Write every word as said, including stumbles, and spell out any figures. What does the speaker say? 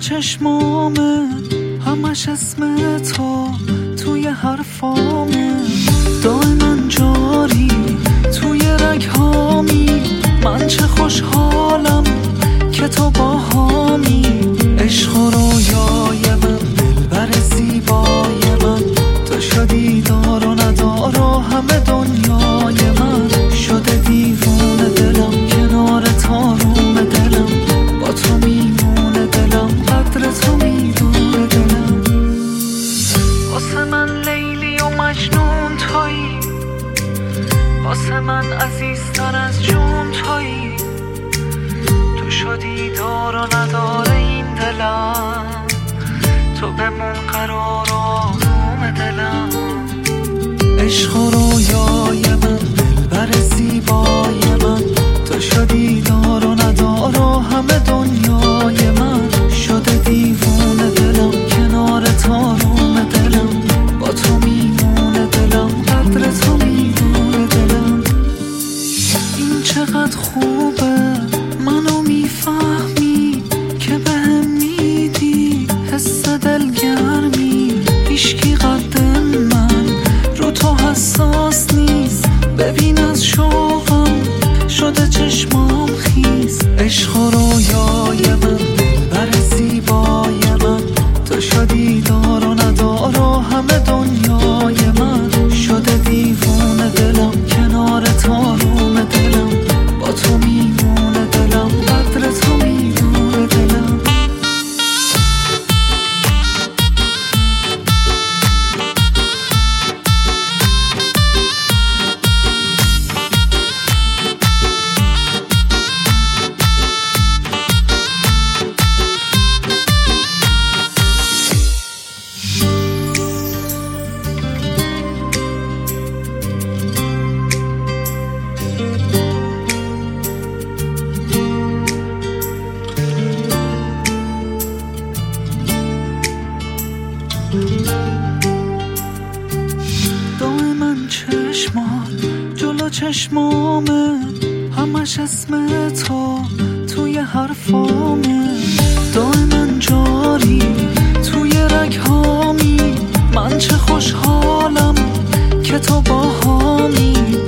چشمامه، همش اسم تو توی حرفامه، دائما جاری توی رگهامی. من چه خوشحالم که تو باهامی، عشق و رویای من، دلبر زیبای من، تو شدی دار و ندار و همه دنیای من. شده دیوونه دلم کنار تاروم دلم، با تو میمونه دلم، قدر تو میدونه دلم. واسه من لیلی و مجنون تویی، واسه من عزیزتر از جون تویی. تو شدی دار و ندار این دلم، تو بمون قرار و آروم دلم. عشق و رویای من، دلبر زیبای من، تو شدی دار و ندار و همه دنیای من. شده دیوونه دلم کنار تاروم دلم، با تو میمونه دلم، قدر تو میدونه دلم. این چقدر خوبه منو میفهمی که بهم میدی حس دلگرمی. هیچکی قد من رو تو حساس نیست، ببین از شوقم شده چشمام خیس. عشق و رویای من، دلبر زیبای من، تو شدی دار و ندار و همه دنیای من. شده دیوونه دلم کنار تاروم دلم، با تو میمونه دلم، قدر تو میدونه دلم. دائما چشمات جلو چشمامه، همش اسم تو توی حرفامه، دائما جاری توی رگهامی. من چه خوشحالم که تو باهامی،